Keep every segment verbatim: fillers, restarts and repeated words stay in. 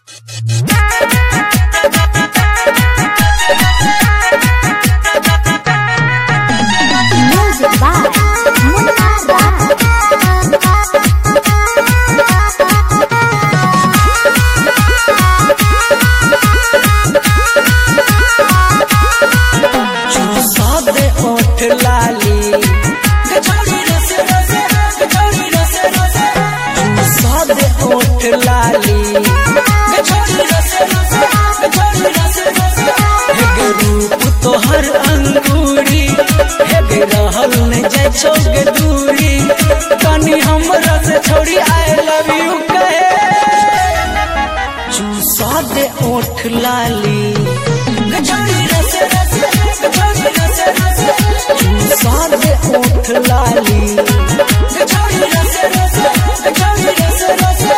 छोड़ दूरी कनी हमरा से छोड़ी आई लव यू कहे चूसा दे ओठ लाली गछोड़ी रसे रसे गछोड़ी रसे रसे चूसा दे ओठ लाली गछोड़ी रसे रसे गछोड़ी रसे रसे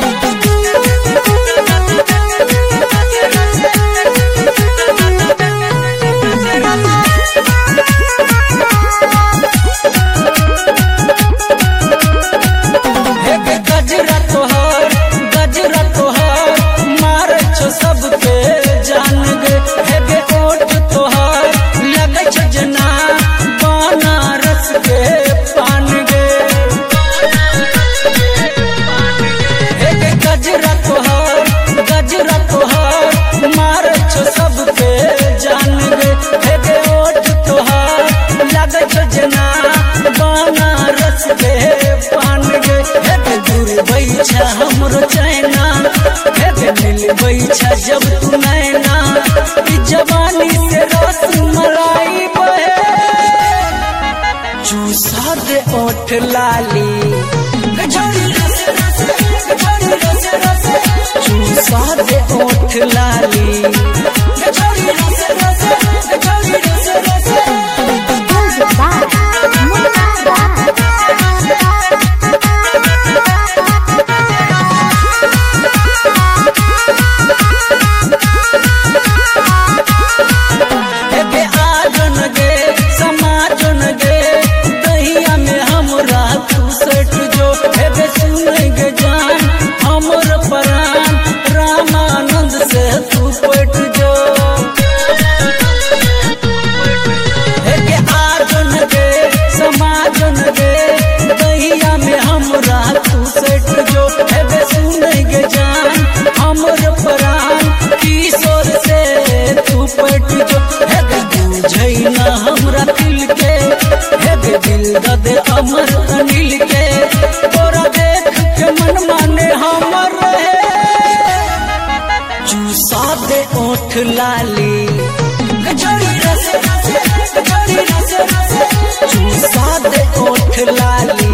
हमरो चैना मिल बैठा जब तू नैना जवानी से रस मलाई बहे चूसा दे ओठ लाली गछोड़ी रसे रसे गछोड़ी रसे रसे चूसा दे ओठ लाली गछोड़ी रसे रसे गछोड़ी रसे रसे हमरा दिल के हे दिल दे अमर अनिल के तोरा देख के मन माने हमर रहे चूसा दे ओठ लाली गछोड़ी रसे रसे गछोड़ी रसे रसे चूसा दे ओठ लाली